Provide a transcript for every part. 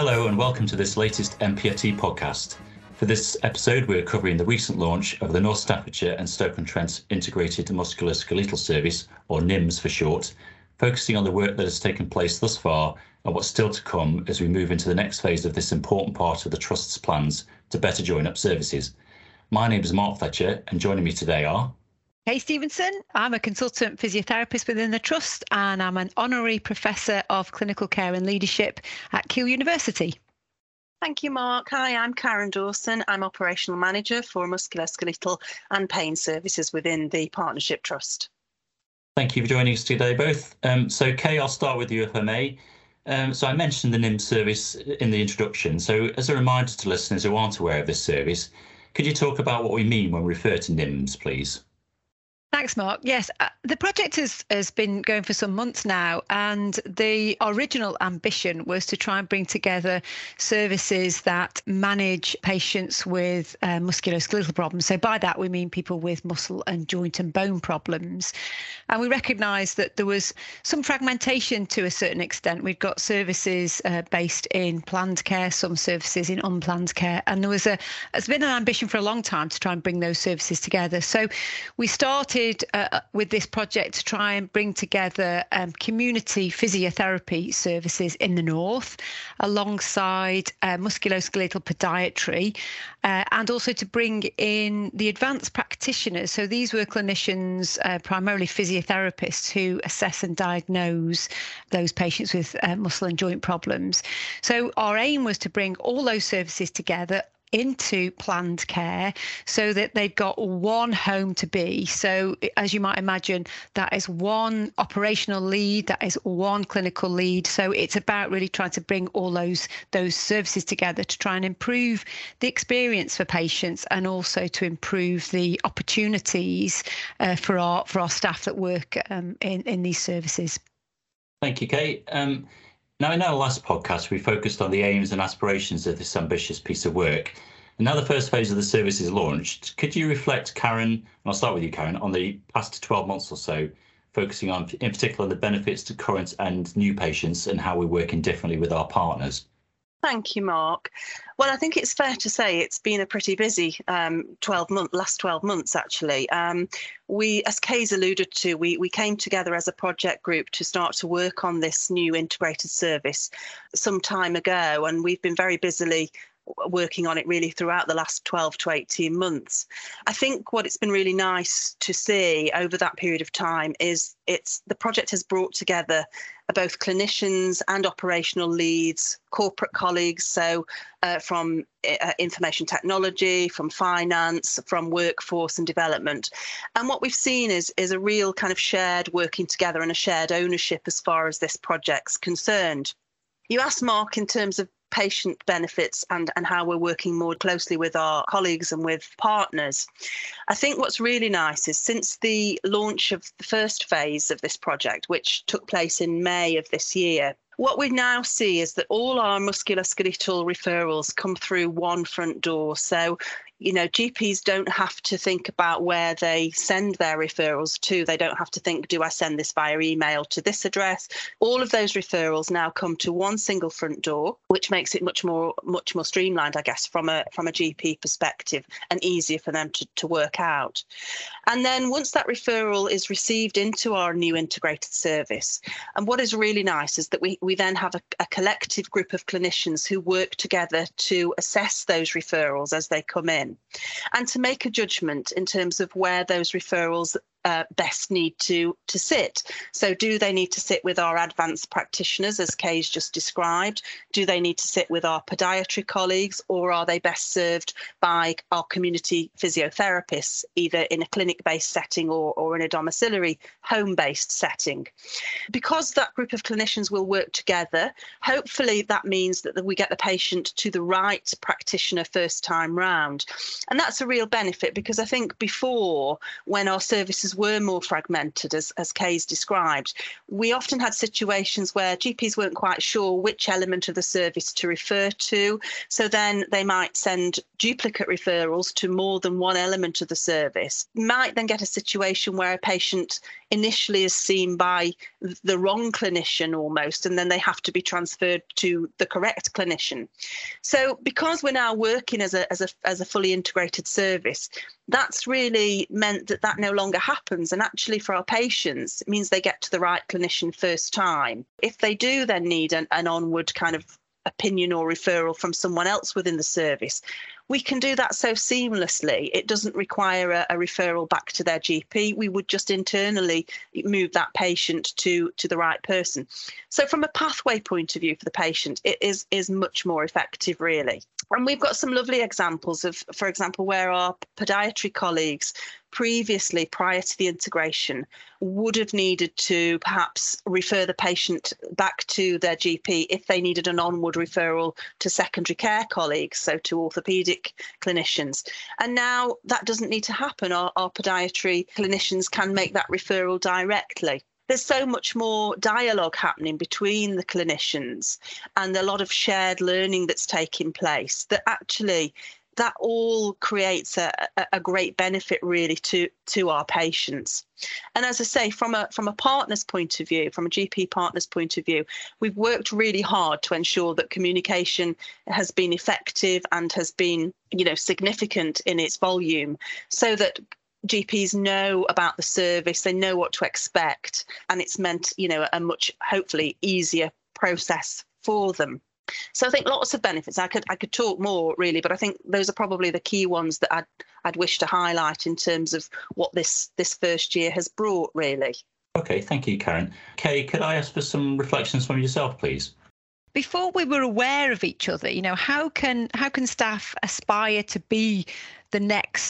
Hello and welcome to this latest MPFT podcast. For this episode, we're covering the recent launch of the North Staffordshire and Stoke-on-Trent Integrated Musculoskeletal Service, or NIMS for short, focusing on the work that has taken place thus far and what's still to come as we move into the next phase of this important part of the Trust's plans to better join up services. My name is Mark Fletcher, and joining me today are Kay Stevenson. I'm a consultant physiotherapist within the Trust, and I'm an honorary professor of clinical care and leadership at Keele University. Thank you, Mark. Hi, I'm Karen Dawson. I'm operational manager for musculoskeletal and pain services within the Partnership Trust. Thank you for joining us today, both. So, Kay, I'll start with you if I may. So I mentioned the NIMS service in the introduction. So as a reminder to listeners who aren't aware of this service, could you talk about what we mean when we refer to NIMS, please? Thanks, Mark. Yes, the project has been going for some months now, and the original ambition was to try and bring together services that manage patients with musculoskeletal problems. So by that, we mean people with muscle and joint and bone problems. And we recognised that there was some fragmentation to a certain extent. We've got services based in planned care, some services in unplanned care, and there's been an ambition for a long time to try and bring those services together. So we started with this project to try and bring together community physiotherapy services in the north, alongside musculoskeletal podiatry, and also to bring in the advanced practitioners. So these were clinicians, primarily physiotherapists, who assess and diagnose those patients with muscle and joint problems. So our aim was to bring all those services together into planned care so that they've got one home to be. So as you might imagine, that is one operational lead, that is one clinical lead. So it's about really trying to bring all those services together to try and improve the experience for patients, and also to improve the opportunities for our staff that work in these services. Thank you, Kate. Now, in our last podcast, we focused on the aims and aspirations of this ambitious piece of work. And now the first phase of the service is launched. Could you reflect, Karen, and I'll start with you, Karen, on the past 12 months or so, focusing on, in particular, the benefits to current and new patients and how we're working differently with our partners? Thank you, Mark. Well, I think it's fair to say it's been a pretty busy last 12 months, actually. We, as Kay's alluded to, we came together as a project group to start to work on this new integrated service some time ago, and we've been very busily working on it really throughout the last 12 to 18 months. I think what it's been really nice to see over that period of time is the project has brought together both clinicians and operational leads, corporate colleagues, so from information technology, from finance, from workforce and development. And what we've seen is a real kind of shared working together and a shared ownership as far as this project's concerned. You asked, Mark, in terms of patient benefits and how we're working more closely with our colleagues and with partners. I think what's really nice is since the launch of the first phase of this project, which took place in May of this year, what we now see is that all our musculoskeletal referrals come through one front door. So, GPs don't have to think about where they send their referrals to. They don't have to think, do I send this via email to this address? All of those referrals now come to one single front door, which makes it much more streamlined, I guess, from a GP perspective, and easier for them to work out. And then once that referral is received into our new integrated service, and what is really nice is that we then have a collective group of clinicians who work together to assess those referrals as they come in, and to make a judgment in terms of where those referrals best need to sit. So do they need to sit with our advanced practitioners, as Kay's just described? Do they need to sit with our podiatry colleagues, or are they best served by our community physiotherapists, either in a clinic-based setting or in a domiciliary home-based setting? Because that group of clinicians will work together, hopefully that means that we get the patient to the right practitioner first time round. And that's a real benefit, because I think before, when our services were more fragmented, as Kay's described, we often had situations where GPs weren't quite sure which element of the service to refer to. So then they might send duplicate referrals to more than one element of the service. Might then get a situation where a patient initially is seen by the wrong clinician almost, and then they have to be transferred to the correct clinician. So because we're now working as a fully integrated service, that's really meant that no longer happens. And actually for our patients, it means they get to the right clinician first time. If they do then need an onward kind of opinion or referral from someone else within the service, we can do that so seamlessly. It doesn't require a referral back to their GP. We would just internally move that patient to the right person. So from a pathway point of view for the patient, it is much more effective, really. And we've got some lovely examples of, for example, where our podiatry colleagues previously, prior to the integration, would have needed to perhaps refer the patient back to their GP if they needed an onward referral to secondary care colleagues, so to orthopaedic clinicians. And now that doesn't need to happen. Our podiatry clinicians can make that referral directly. There's so much more dialogue happening between the clinicians and a lot of shared learning that's taking place that actually that all creates a great benefit really to our patients. And as I say, from a partner's point of view, from a GP partner's point of view, we've worked really hard to ensure that communication has been effective and has been, significant in its volume, so that GPs know about the service, they know what to expect, and it's meant, a much hopefully easier process for them. So I think lots of benefits. I could talk more really, but I think those are probably the key ones that I'd wish to highlight in terms of what this first year has brought, really. Okay, thank you, Karen. Kay, could I ask for some reflections from yourself, please? Before we were aware of each other, how can staff aspire to be the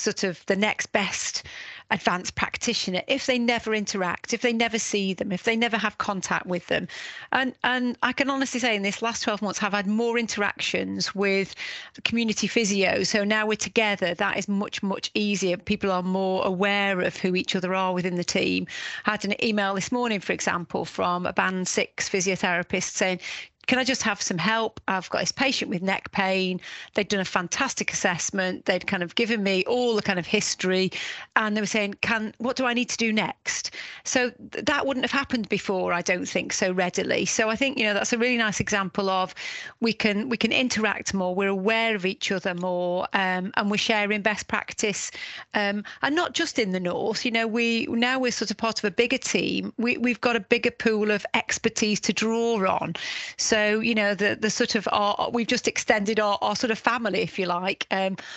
next best advanced practitioner if they never interact, if they never see them, if they never have contact with them? And I can honestly say in this last 12 months, I've had more interactions with community physio. So now we're together, that is much, much easier. People are more aware of who each other are within the team. I had an email this morning, for example, from a Band 6 physiotherapist saying, can I just have some help? I've got this patient with neck pain. They'd done a fantastic assessment. They'd kind of given me all the kind of history, and they were saying, what do I need to do next? So that wouldn't have happened before, I don't think, so readily. So I think, that's a really nice example of we can interact more, we're aware of each other more, and we're sharing best practice. And not just in the North, we're sort of part of a bigger team. We've got a bigger pool of expertise to draw on. So, the sort of we've just extended our sort of family, if you like,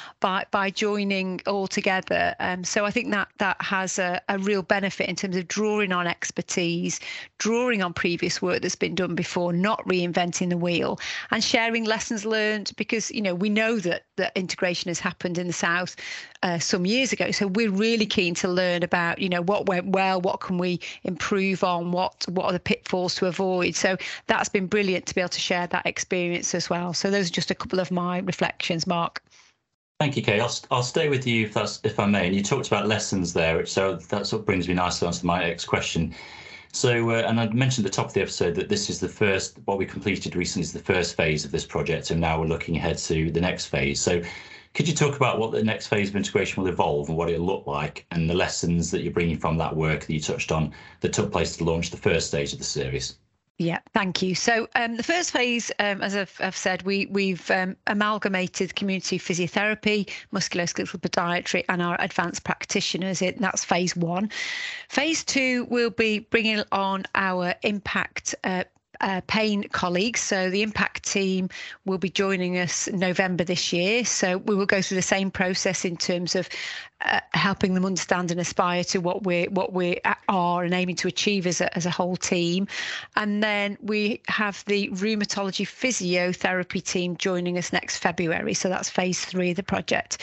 by joining all together. So I think that has a real benefit in terms of drawing on expertise, drawing on previous work that's been done before, not reinventing the wheel, and sharing lessons learned, because, we know that integration has happened in the South some years ago. So we're really keen to learn about, what went well, what can we improve on, what are the pitfalls to avoid. So that's been brilliant to be able to share that experience as well. So those are just a couple of my reflections, Mark. Thank you, Kay. I'll stay with you if I may. And you talked about lessons there, so that sort of brings me nicely on to my next question. So, and I mentioned at the top of the episode that this is what we completed recently is the first phase of this project, and now we're looking ahead to the next phase. So could you talk about what the next phase of integration will evolve and what it'll look like, and the lessons that you're bringing from that work that you touched on that took place to launch the first stage of the service? Yeah, thank you. So the first phase, as I've said, we've amalgamated community physiotherapy, musculoskeletal podiatry, and our advanced practitioners. That's phase 1. Phase 2, we'll be bringing on our impact pain colleagues. So the impact team will be joining us November this year. So we will go through the same process in terms of helping them understand and aspire to what we are and aiming to achieve as a whole team. And then we have the rheumatology physiotherapy team joining us next February. So that's phase 3 of the project.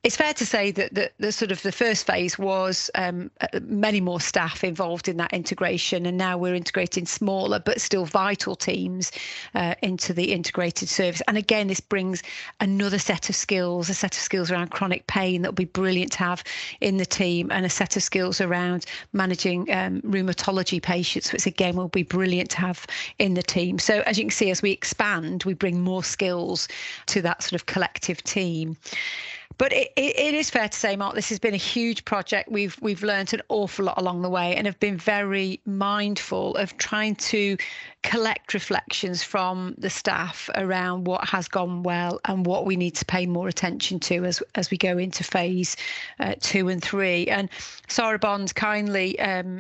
It's fair to say that the sort of the first phase was many more staff involved in that integration, and now we're integrating smaller but still vital teams into the integrated service. And again, this brings another set of skills, a set of skills around chronic pain that will be brilliant to have in the team, and a set of skills around managing rheumatology patients, which again will be brilliant to have in the team. So as you can see, as we expand, we bring more skills to that sort of collective team. But it is fair to say, Mark, this has been a huge project. We've learned an awful lot along the way, and have been very mindful of trying to collect reflections from the staff around what has gone well and what we need to pay more attention to as we go into phase 2 and 3. And Sarabond kindly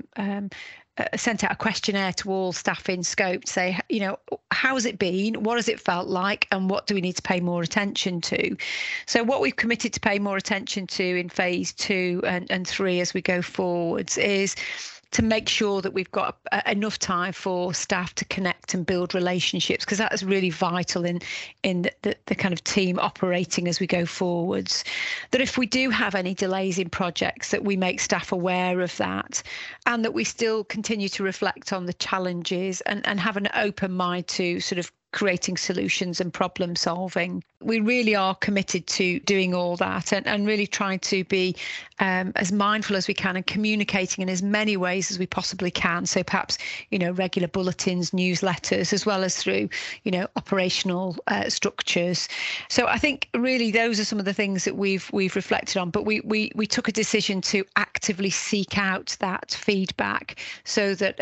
sent out a questionnaire to all staff in scope to say, how has it been? What has it felt like? And what do we need to pay more attention to? So what we've committed to pay more attention to in phase 2 and 3 as we go forwards is to make sure that we've got enough time for staff to connect and build relationships, because that is really vital in the kind of team operating as we go forwards. That if we do have any delays in projects, that we make staff aware of that, and that we still continue to reflect on the challenges and have an open mind to sort of creating solutions and problem solving. We really are committed to doing all that and really trying to be as mindful as we can and communicating in as many ways as we possibly can. So perhaps, regular bulletins, newsletters, as well as through, operational structures. So I think really those are some of the things that we've reflected on. But we took a decision to actively seek out that feedback, so that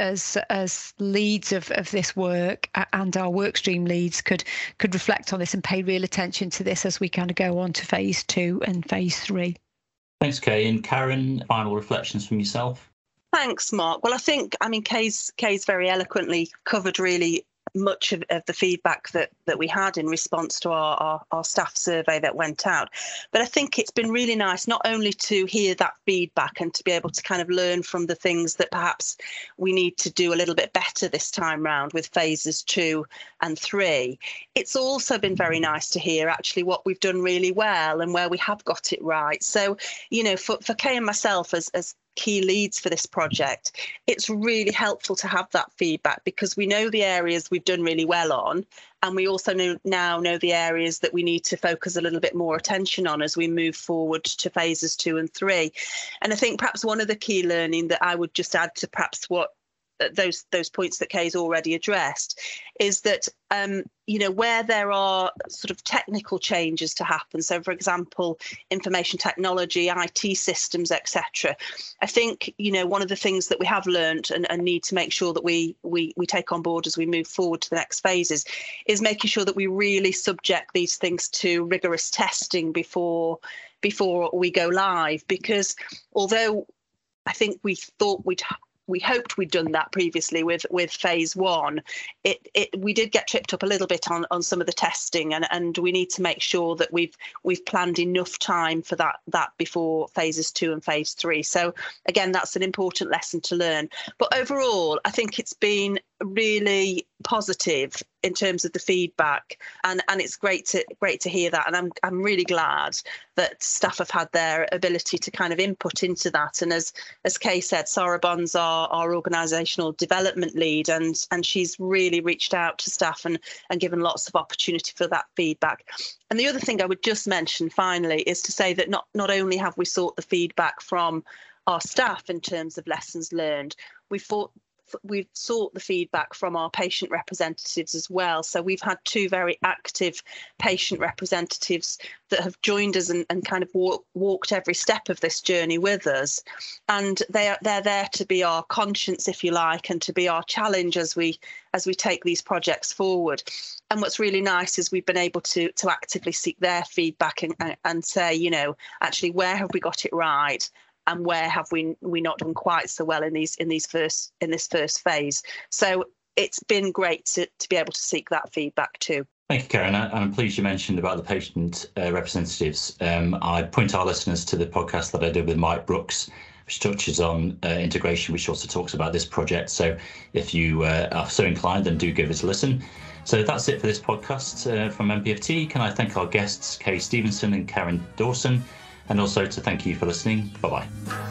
as leads of this work and our workstream leads could reflect on this and pay real attention to this as we kind of go on to phase 2 and phase 3. Thanks, Kay. And Karen, final reflections from yourself? Thanks, Mark. Well, Kay's very eloquently covered really much of the feedback that we had in response to our staff survey that went out. But I think it's been really nice not only to hear that feedback and to be able to kind of learn from the things that perhaps we need to do a little bit better this time round with phases 2 and 3. It's also been very nice to hear actually what we've done really well and where we have got it right. So, for Kay and myself as key leads for this project, it's really helpful to have that feedback, because we know the areas we've done really well on, and we also now know the areas that we need to focus a little bit more attention on as we move forward to phases 2 and 3. And I think perhaps one of the key learning that I would just add to perhaps what those points that Kay's already addressed is that where there are sort of technical changes to happen, so for example information technology, IT systems, etc., I think one of the things that we have learned and need to make sure that we take on board as we move forward to the next phases is making sure that we really subject these things to rigorous testing before we go live, because although I think we hoped we'd done that previously with phase 1. We did get tripped up a little bit on some of the testing, and we need to make sure that we've planned enough time for that before phases 2 and phase 3. So again, that's an important lesson to learn. But overall, I think it's been really positive in terms of the feedback, and it's great to hear that, and I'm really glad that staff have had their ability to kind of input into that. And as Kay said, Sarah Bond's our organisational development lead, and she's really reached out to staff and given lots of opportunity for that feedback. And the other thing I would just mention finally is to say that not only have we sought the feedback from our staff in terms of lessons learned, we've sought the feedback from our patient representatives as well. So we've had 2 very active patient representatives that have joined us and kind of walked every step of this journey with us. And they're there to be our conscience, if you like, and to be our challenge as we take these projects forward. And what's really nice is we've been able to actively seek their feedback and say, actually, where have we got it right? And where have we not done quite so well in this first phase? So it's been great to be able to seek that feedback too. Thank you, Karen. I'm pleased you mentioned about the patient representatives. I point our listeners to the podcast that I did with Mike Brooks, which touches on integration, which also talks about this project. So if you are so inclined, then do give us a listen. So that's it for this podcast from MPFT. Can I thank our guests, Kay Stevenson and Karen Dawson. and also to thank you for listening. Bye-bye.